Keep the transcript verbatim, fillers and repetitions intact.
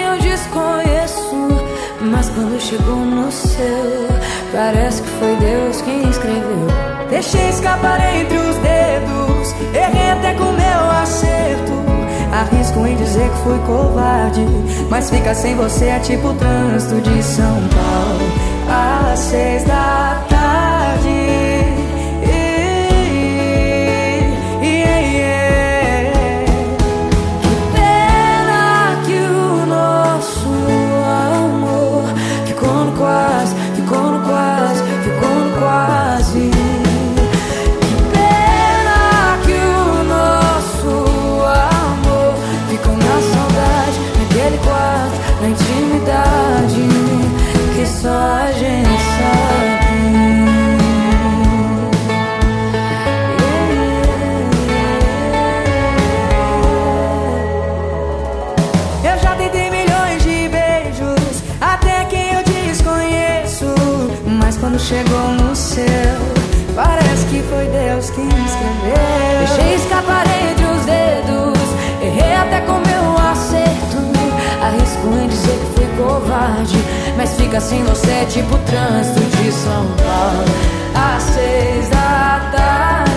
eu desconheço, mas quando chegou no seu, parece que foi Deus quem escreveu. Deixei escapar entre os dedos, errei até com meu acerto. Arrisco em dizer que fui covarde, mas ficar sem você é tipo o trânsito de São Paulo às seis da tarde. Que pena que o nosso amor ficou no quase, ficou no quase, ficou no quase. Na intimidade que só a gente sabe. Eu já tentei milhões de beijos, até quem eu desconheço, mas quando chegou no céu, parece que foi Deus quem escreveu. Deixei escapar entre os dedos, errei até com meu acerto. Arrisco em dizer que fui covarde, mas fica sem você é tipo o trânsito de São Paulo às seis da tarde.